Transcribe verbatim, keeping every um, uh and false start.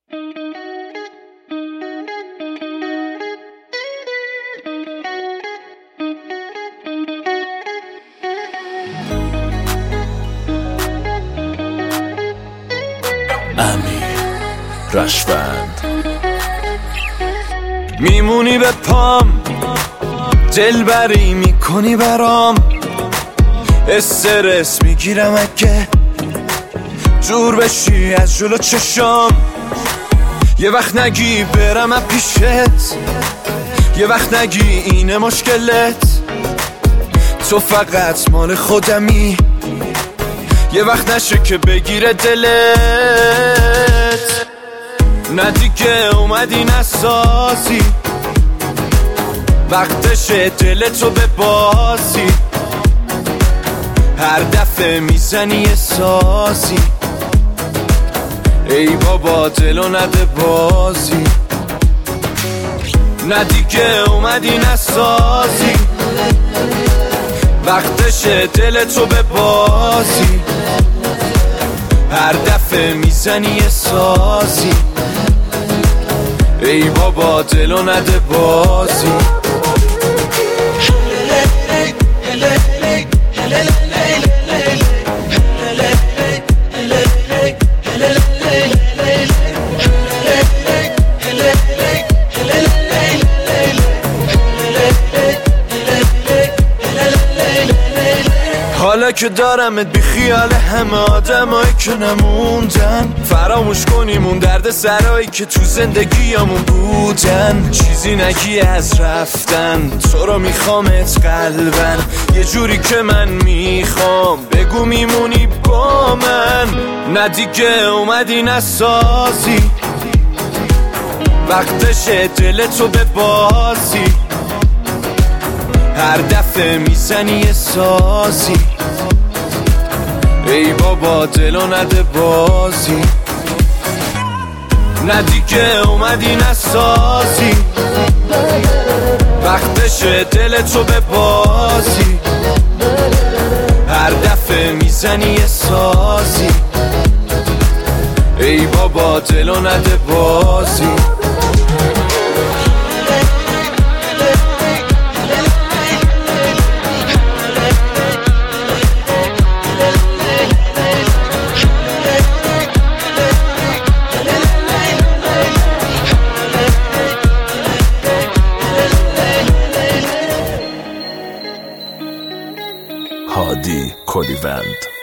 امیر رشوند. میمونی به پام، دلبری میکنی برام، استرس میگیرم اگه جور بشی از جلو چشام. یه وقت نگی برم از پیشت، یه وقت نگی اینه مشکلت، تو فقط مال خودمی، یه وقت نشه که بگیره دلت. نه دیگه اومدی نسازی، وقتشه دلتو ببازی، هر دفعه میزنی یه سازی، ای بابا دلو نده بازی. نه دیگه اومدی نسازی، وقتشه دلتو ببازی، هر دفعه میزنی یه سازی، ای بابا دلو نده بازی. حالا که دارمت بی خیال همه آدمایی که نموندن، فراموش کنیم اون درد سرایی که تو زندگیامون بودن. چیزی نگی از رفتن، تو رو میخوامت قلبن، یه جوری که من میخوام بگو میمونی با من. نه دیگه اومدی نسازی، وقتشه دلتو ببازی، هر دفعه میزنی یه سازی، ای بابا دلو نده بازی. نه دیگه اومدی نسازی، وقتشه دلتو ببازی، هر دفعه میزنی یه سازی، ای بابا دلو نده بازی. هادی کلیوند.